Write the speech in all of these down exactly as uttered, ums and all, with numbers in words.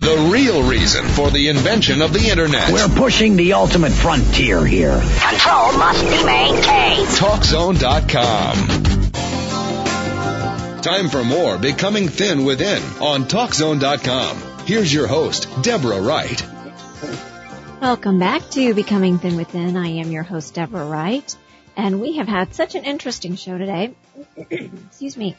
the real reason for the invention of the Internet. We're pushing the ultimate frontier here. Control must be maintained. Talk Zone dot com. Time for more Becoming Thin Within on Talk Zone dot com. Here's your host, Deborah Wright. Welcome back to Becoming Thin Within. I am your host, Deborah Wright, and we have had such an interesting show today. Excuse me.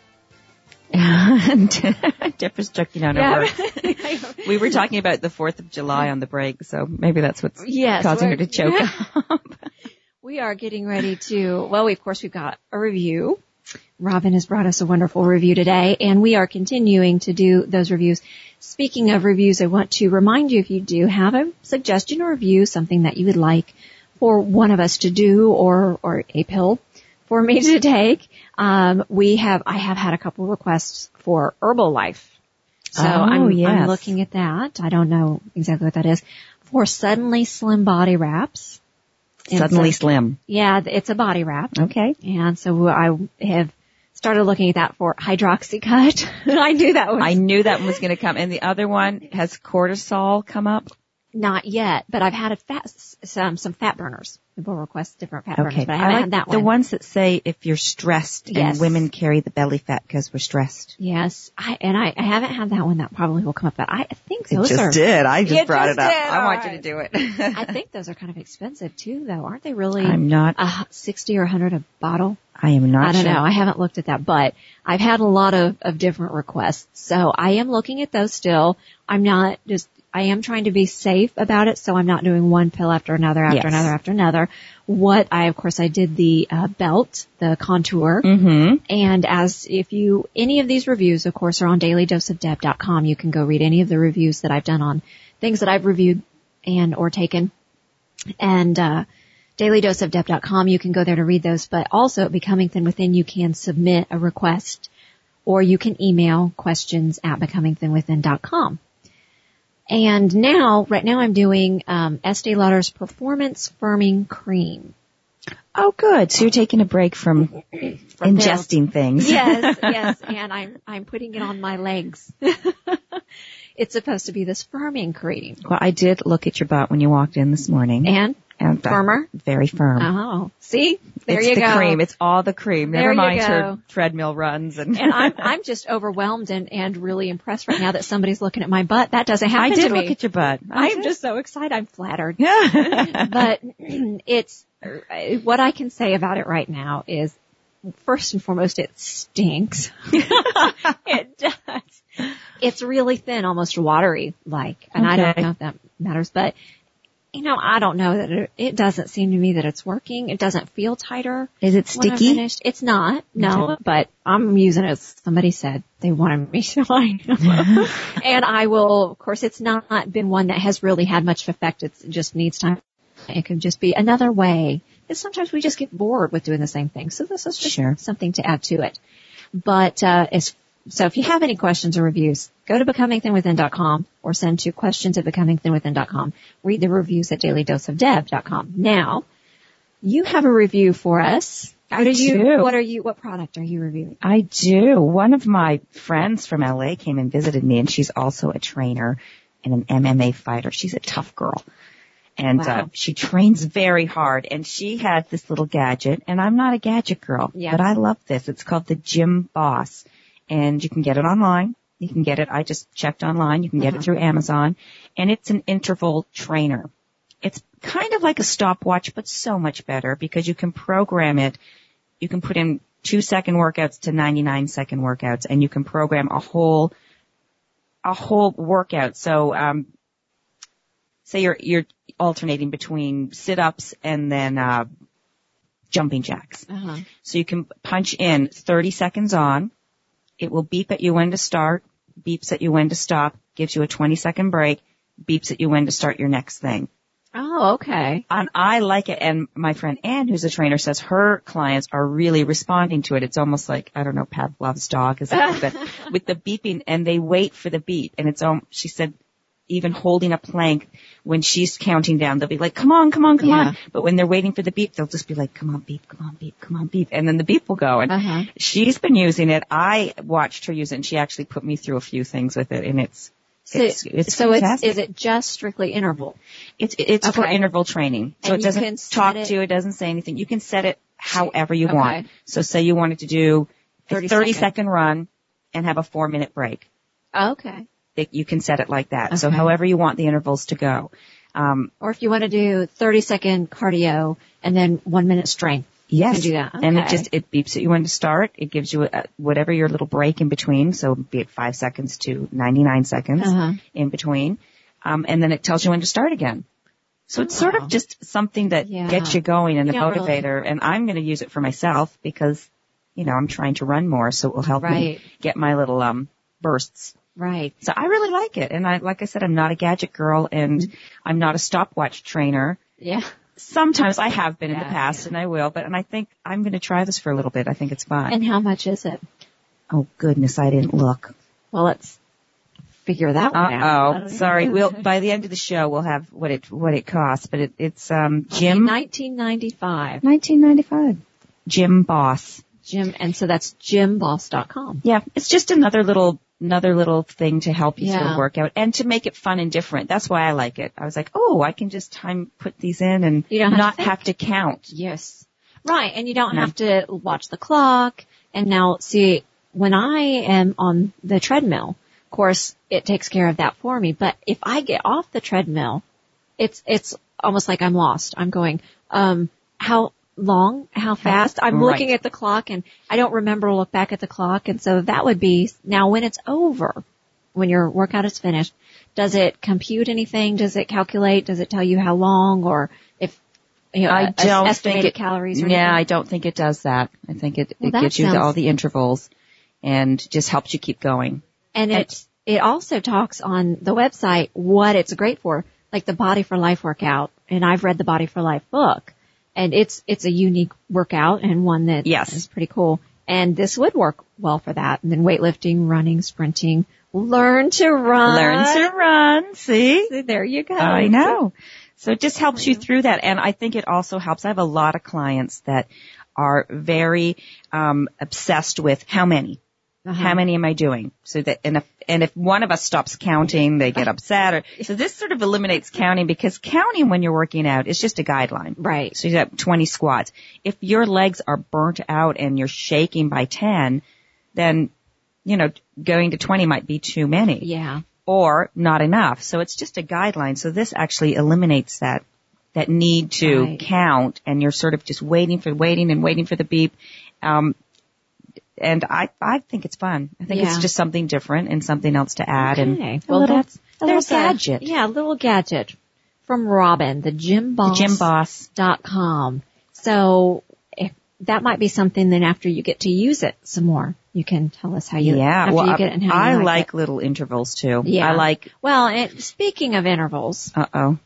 Deborah's choking on her Yeah. words. We were talking about the fourth of July on the break, so maybe that's what's Yes, causing her we're- to choke up. We are getting ready to, well, we, of course, we've got a review. Robin has brought us a wonderful review today, and we are continuing to do those reviews. Speaking of reviews, I want to remind you, if you do have a suggestion or review, something that you would like for one of us to do or, or a pill for me to take, um, we have, I have had a couple requests for Herbalife. So Oh, I'm, yes. I'm looking at that. I don't know exactly what that is. For Suddenly Slim Body Wraps. It's Suddenly a- Slim. Yeah, it's a body wrap. Okay. And so I have started looking at that for Hydroxycut. I knew that was I knew that one was going to come. And the other one, has cortisol come up? not yet, but I've had a fat, some, some fat burners. People request different fat burners, Okay. but I I haven't like had that the one. ones that say if you're stressed Yes. and women carry the belly fat because we're stressed. Yes, I, and I, I haven't had that one. That probably will come up, but I think those it just are, did. I just It brought just it up. did. I All want you right. to do it. I think those are kind of expensive too, though. Aren't they really? I'm not. a sixty or a hundred a bottle? I am not I don't sure. know. I haven't looked at that, but I've had a lot of, of different requests. So I am looking at those still. I'm not just, I am trying to be safe about it. So I'm not doing one pill after another, after Yes. another, after another. What I, of course, I did the uh, belt, the contour. Mm-hmm. And as if you, any of these reviews, of course, are on daily dose of deb dot com. You can go read any of the reviews that I've done on things that I've reviewed and or taken. And, uh, daily dose of deb dot com, you can go there to read those, but also at Becoming Thin Within, you can submit a request or you can email questions at becoming thin within dot com. And now, right now I'm doing, um, Estee Lauder's Performance Firming Cream. Oh, good. So you're taking a break from, ingesting things. Yes, yes, and I'm, I'm putting it on my legs. It's supposed to be this firming cream. Well, I did look at your butt when you walked in this morning. And, And that- firmer? Very firm. oh, see? There it's you the go. cream. It's all the cream. There Never you mind go. her treadmill runs and. And I'm, I'm just overwhelmed and, and really impressed right now that somebody's looking at my butt. That doesn't happen I did to me. look at your butt. I I'm just so excited. I'm flattered. Yeah. But it's, what I can say about it right now is, first and foremost, it stinks. It does. It's really thin, almost watery like, and I don't Okay. know if that matters, but you know, I don't know that it, it doesn't seem to me that it's working. It doesn't feel tighter. Is it when I'm sticky? finished. It's not, no, Okay. but I'm using it. Somebody said they wanted me to. And I will, of course, it's not been one that has really had much effect. It's, it just needs time. It could just be another way. And sometimes we just get bored with doing the same thing. So this is just Sure. something to add to it. But, uh, as, so if you have any questions or reviews, go to becoming thin within dot com or send to questions at becoming thin within dot com. Read the reviews at daily dose of deb dot com. Now, you have a review for us. I What are you, do. what are you, what product are you reviewing? I do. One of my friends from L A came and visited me, and she's also a trainer and an M M A fighter. She's a tough girl. And Wow. uh, she trains very hard, and she had this little gadget, and I'm not a gadget girl, Yes. but I love this. It's called the Gym Boss, and you can get it online. You can get it, I just checked online, you can get Uh-huh. it through Amazon, and it's an interval trainer. It's kind of like a stopwatch, but so much better because you can program it. You can put in two second workouts to ninety-nine second workouts, and you can program a whole, a whole workout. So, um, say you're, you're alternating between sit-ups and then, uh, jumping jacks. Uh-huh. So you can punch in thirty seconds on. It will beep at you when to start, beeps at you when to stop, gives you a twenty second break, beeps at you when to start your next thing. Oh, okay. And I like it. And my friend Ann, who's a trainer, says her clients are really responding to it. It's almost like, I don't know, Pavlov's dog is it, but with the beeping, and they wait for the beep. And it's, um, she said, even holding a plank when she's counting down, they'll be like, come on, come on, come Yeah. on. But when they're waiting for the beep, they'll just be like, come on, beep, come on, beep, come on, beep. And then the beep will go. And Uh-huh. she's been using it. I watched her use it, and she actually put me through a few things with it, and it's So it's, it's so it's, fantastic. is it just strictly interval? It's, it's for Okay. interval training. So And it you can doesn't set talk it- to you, it doesn't say anything. You can set it however you Okay. want. So say you wanted to do a thirty thirty second. second run and have a four minute break. Okay. It, you can set it like that. So Okay. however you want the intervals to go. Um, Or if you want to do thirty second cardio and then one minute strength. Yes. You can do that. And it Okay. just, it beeps at you when to start. It gives you a, whatever your little break in between. So be it five seconds to ninety-nine seconds Uh-huh. in between. Um, and then it tells you when to start again. So it's sort Wow. of just something that Yeah. gets you going and a You don't really- motivator. And I'm going to use it for myself because, you know, I'm trying to run more. So it will help me Right. get my little, um, bursts. Right. So I really like it. And I, like I said, I'm not a gadget girl and I'm not a stopwatch trainer. Yeah. Sometimes I have been in the Yeah, past and I will, but and I think I'm going to try this for a little bit. I think it's fun. And how much is it? Oh goodness, I didn't look. Well, let's figure that one Uh out. oh, sorry. We'll by the end of the show we'll have what it what it costs, but it, it's um Jim nineteen ninety-five. nineteen ninety-five. Jim Boss. Jim, and so that's jim boss dot com. Yeah, it's just another little another little thing to help you Yeah. through a workout and to make it fun and different. That's why I like it. I was like, oh, I can just time put these in and You don't have not to think. have to count. Yes. Right. And you don't No. have to watch the clock. And now, see, when I am on the treadmill, of course, it takes care of that for me. But if I get off the treadmill, it's, it's almost like I'm lost. I'm going, um, how long, how fast? I'm Right. looking at the clock and I don't remember to look back at the clock. And so that would be, now when it's over, when your workout is finished, does it compute anything? Does it calculate? Does it tell you how long or if, you know, I a- don't estimated think it, calories or yeah, anything? I don't think it does that. I think it, Well, it that gives you the, sounds- all the intervals and just helps you keep going. And it, it also talks on the website what it's great for, like the Body for Life workout. And I've read the Body for Life book and it's, it's a unique workout and one that Yes. is pretty cool. And this would work well for that. And then weightlifting, running, sprinting, learn to run. Learn to run. See? See, there you go. I know. So it just helps you through that. And I think it also helps. I have a lot of clients that are very, um, obsessed with how many. Uh-huh. How many am I doing? So that, and if, and if one of us stops counting, they get upset or, so this sort of eliminates counting because counting when you're working out is just a guideline. Right. So you got twenty squats. If your legs are burnt out and you're shaking by ten, then, you know, going to twenty might be too many. Yeah. Or not enough. So it's just a guideline. So this actually eliminates that, that need to Right. count and you're sort of just waiting for, waiting and waiting for the beep. Um, and I, I think it's fun. I think Yeah. it's just something different and something else to add. Okay. And Well, a little, that's, a little there's gadget. yeah, a little gadget from Robin, the Gym The Boss. Gym Boss. dot com. So if that might be something then after you get to use it some more, you can tell us how you, Yeah. after Well, you get it and how I you like, like it. little intervals too. Yeah. I like, Well, and speaking of intervals, uh oh.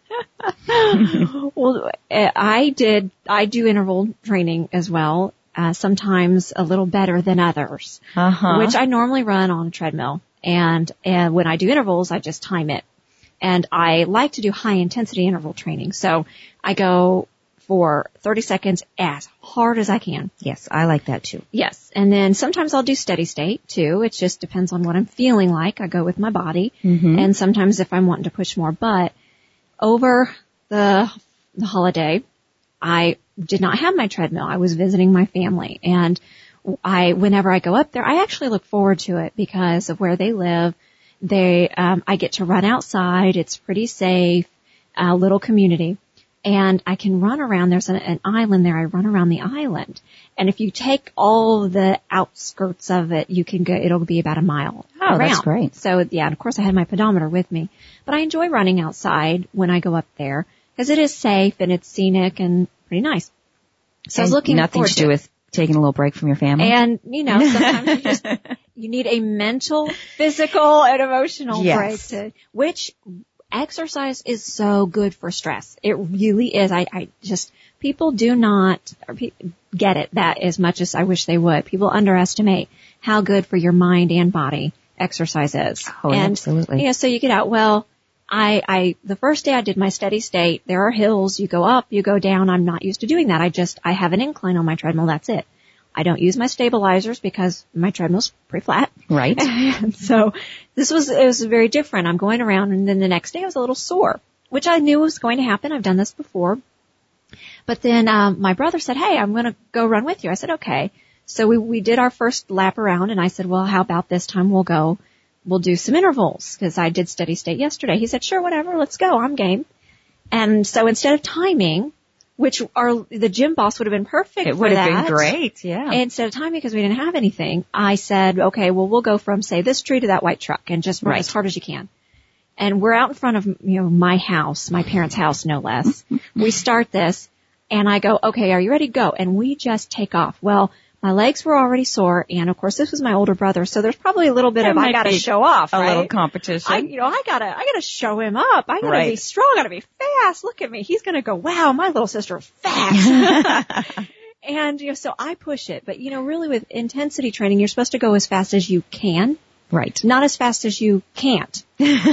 well, uh, I did, I do interval training as well, uh, sometimes a little better than others, Uh huh. which I normally run on a treadmill. And, and when I do intervals, I just time it. And I like to do high intensity interval training. So I go for thirty seconds as hard as I can. Yes, I like that too. Yes. And then sometimes I'll do steady state too. It just depends on what I'm feeling like. I go with my body. Mm-hmm. And sometimes if I'm wanting to push more, but over the, the holiday, I did not have my treadmill. I was visiting my family and I, whenever I go up there, I actually look forward to it because of where they live. They, um, I get to run outside. It's pretty safe, a little community. And I can run around. There's an, an island there. I run around the island. And if you take all the outskirts of it, you can go, it'll be about a mile Oh, around. that's great. So yeah, and of course I had my pedometer with me. But I enjoy running outside when I go up there because it is safe and it's scenic and pretty nice. So I was And looking nothing forward to do it. with taking a little break from your family. And, you know, sometimes you just, you need a mental, physical, and emotional Yes. break to, which exercise is so good for stress. It really is. I, I just, people do not or pe- get it that as much as I wish they would. People underestimate how good for your mind and body exercise is. Oh, and, absolutely. You know, so you get out, well, I, I, the first day I did my steady state, there are hills, you go up, you go down. I'm not used to doing that. I just, I have an incline on my treadmill, that's it. I don't use my stabilizers because my treadmill's pretty flat. Right. And so this was, it was very different. I'm going around, and then the next day I was a little sore, which I knew was going to happen. I've done this before. But then, um, my brother said, hey, I'm going to go run with you. I said, okay. So we, we did our first lap around, and I said, well, how about this time we'll go, we'll do some intervals, because I did steady state yesterday. He said, sure, whatever, let's go. I'm game. And so instead of timing, which our, the gym boss would have been perfect it for would have that, been great, yeah. Instead of timing, because we didn't have anything, I said, okay, well, we'll go from, say, this tree to that white truck, and just run right. as hard as you can. And we're out in front of, you know, my house, my parents' house, no less. We start this, and I go, okay, are you ready to go? And we just take off. Well, my legs were already sore, and of course this was my older brother, so there's probably a little bit there of I gotta show off, a right? little competition. I, you know, I gotta, I gotta show him up. I gotta right. be strong. I gotta be fast. Look at me. He's gonna go, wow, my little sister is fast. And you know, so I push it. But you know, really with intensity training, you're supposed to go as fast as you can, right? Not as fast as you can't.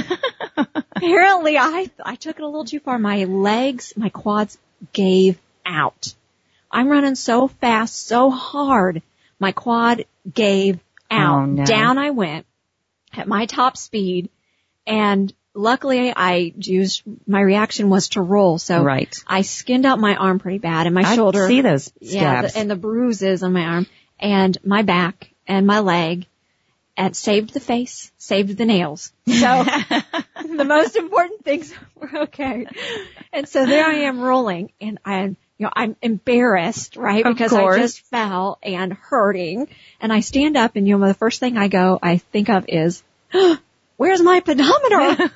Apparently, I I took it a little too far. My legs, my quads gave out. I'm running so fast, so hard, my quad gave out. Oh, no. Down I went at my top speed, and luckily I used, my reaction was to roll, so right. I skinned out my arm pretty bad, and my I shoulder. see those scabs. Yeah, the, and the bruises on my arm, and my back, and my leg, and saved the face, saved the nails. So the most important things were okay. And so there I am rolling, and I You know, I'm embarrassed, right? Of because course. I just fell and hurting. And I stand up, and you know, the first thing I go, I think of is, oh, where's my pedometer?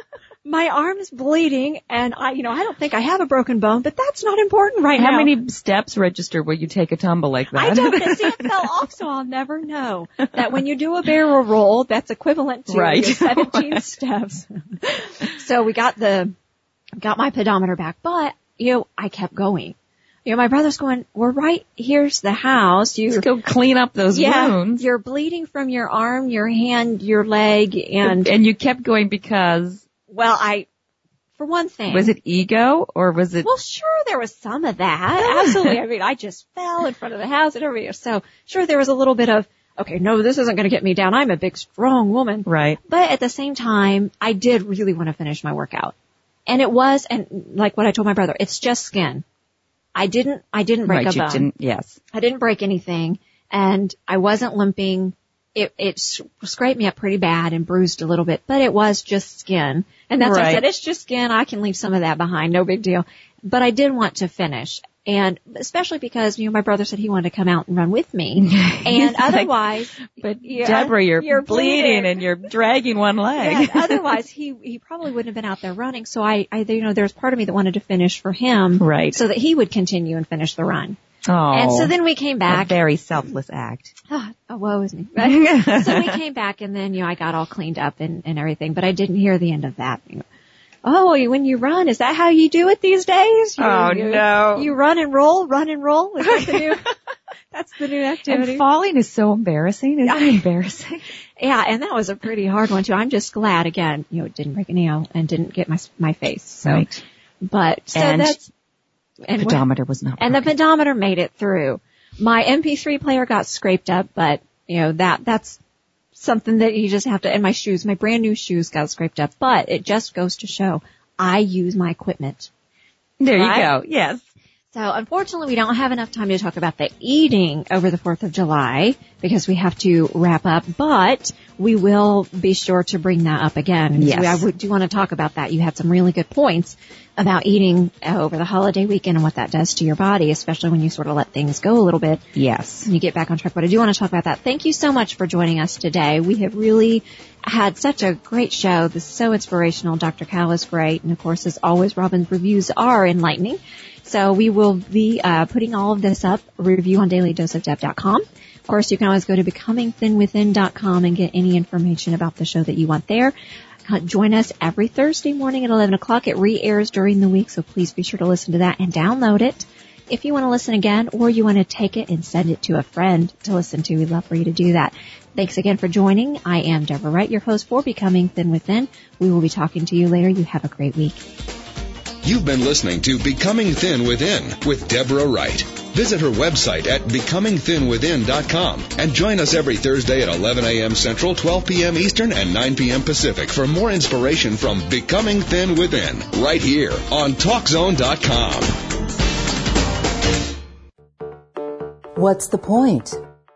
My arm's bleeding, and I, you know, I don't think I have a broken bone, but that's not important right How now. How many steps register will you take a tumble like that? I don't, see, it fell off, so I'll never know that when you do a barrel roll, that's equivalent to right. seventeen steps. So we got the, got my pedometer back, but you know, I kept going. You know, my brother's going, we're right, here's the house. You Let's go clean up those yeah, wounds. You're bleeding from your arm, your hand, your leg, and... And you kept going because... Well, I, for one thing... Was it ego, or was it... Well, sure, there was some of that. Absolutely. I mean, I just fell in front of the house and everything. So, sure, there was a little bit of, okay, no, this isn't going to get me down. I'm a big, strong woman. Right. But at the same time, I did really want to finish my workout. And it was, and like what I told my brother, it's just skin. I didn't, I didn't break right, a bone. You didn't, yes. I didn't break anything, and I wasn't limping. It, it scraped me up pretty bad and bruised a little bit, but it was just skin. And that's right. why I said, it's just skin. I can leave some of that behind. No big deal. But I did want to finish. And especially because, you know, my brother said he wanted to come out and run with me. And otherwise, like, but yeah, Deborah, you're, you're bleeding. bleeding and you're dragging one leg. Yeah, otherwise he, he probably wouldn't have been out there running. So I, I, you know, there's part of me that wanted to finish for him. Right. So that he would continue and finish the run. Oh. And so then we came back. A very selfless act. Oh, oh woe is me. Right? So we came back, and then, you know, I got all cleaned up and, and everything, but I didn't hear the end of that. You know, oh, when you run, is that how you do it these days? You, oh, you, no. You run and roll, run and roll? Is that the new, that's the new activity? And falling is so embarrassing. Isn't it embarrassing? Yeah, and that was a pretty hard one, too. I'm just glad, again, you know, it didn't break a nail and didn't get my my face. So, right. But, so and that's... And pedometer was not And broken. the pedometer made it through. My M P three player got scraped up, but, you know, that, that's something that you just have to, and my shoes, my brand new shoes got scraped up, but it just goes to show I use my equipment. There right? you go. Yes. So unfortunately we don't have enough time to talk about the eating over the fourth of July because we have to wrap up, but we will be sure to bring that up again. Yes. So I would, do want to talk about that. You had some really good points about eating uh, over the holiday weekend and what that does to your body, especially when you sort of let things go a little bit. Yes. And you get back on track. But I do want to talk about that. Thank you so much for joining us today. We have really had such a great show. This is so inspirational. Doctor Cal is great. And of course, as always, Robin's reviews are enlightening. So we will be uh, putting all of this up, a review on daily dose of deb dot com. Of course, you can always go to becoming thin within dot com and get any information about the show that you want there. Uh, join us every Thursday morning at eleven o'clock. It re-airs during the week, so please be sure to listen to that and download it. If you want to listen again or you want to take it and send it to a friend to listen to, we'd love for you to do that. Thanks again for joining. I am Deborah Wright, your host for Becoming Thin Within. We will be talking to you later. You have a great week. You've been listening to Becoming Thin Within with Deborah Wright. Visit her website at becoming thin within dot com and join us every Thursday at eleven a.m. Central, twelve p.m. Eastern, and nine p.m. Pacific for more inspiration from Becoming Thin Within, right here on talk zone dot com. What's the point?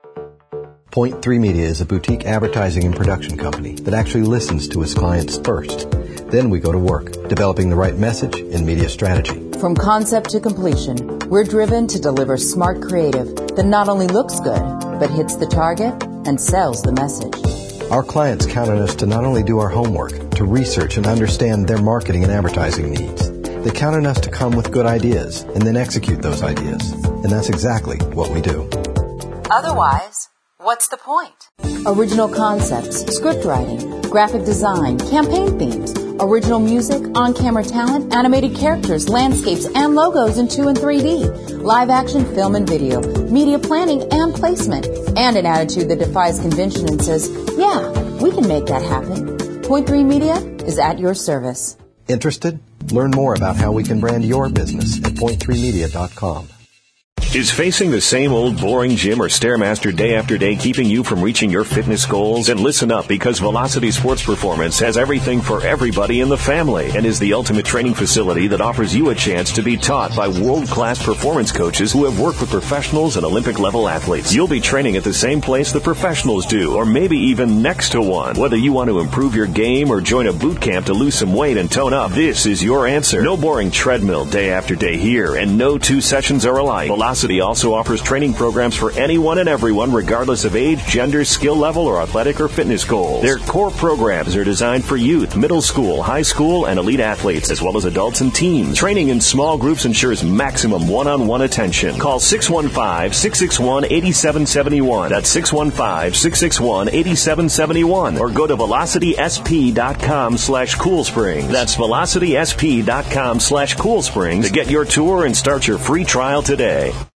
Point three Media is a boutique advertising and production company that actually listens to its clients first. Then we go to work, developing the right message and media strategy. From concept to completion, we're driven to deliver smart creative that not only looks good, but hits the target and sells the message. Our clients count on us to not only do our homework, to research and understand their marketing and advertising needs. They count on us to come with good ideas and then execute those ideas. And that's exactly what we do. Otherwise, what's the point? Original concepts, script writing, graphic design, campaign themes, original music, on-camera talent, animated characters, landscapes, and logos in two and three D, live action film and video, media planning and placement, and an attitude that defies convention and says, yeah, we can make that happen. Point three Media is at your service. Interested? Learn more about how we can brand your business at point three media dot com. Is facing the same old boring gym or Stairmaster day after day keeping you from reaching your fitness goals? Then listen up, because Velocity Sports Performance has everything for everybody in the family and is the ultimate training facility that offers you a chance to be taught by world-class performance coaches who have worked with professionals and Olympic-level athletes. You'll be training at the same place the professionals do, or maybe even next to one. Whether you want to improve your game or join a boot camp to lose some weight and tone up, this is your answer. No boring treadmill day after day here, and no two sessions are alike. Velocity also offers training programs for anyone and everyone, regardless of age, gender, skill level, or athletic or fitness goals. Their core programs are designed for youth, middle school, high school, and elite athletes, as well as adults and teens. Training in small groups ensures maximum one-on-one attention. Call six one five, six six one, eight seven seven one. That's six one five, six six one, eight seven seven one. Or go to velocity s p dot com slash cool springs. That's velocity s p dot com slash cool springs to get your tour and start your free trial today.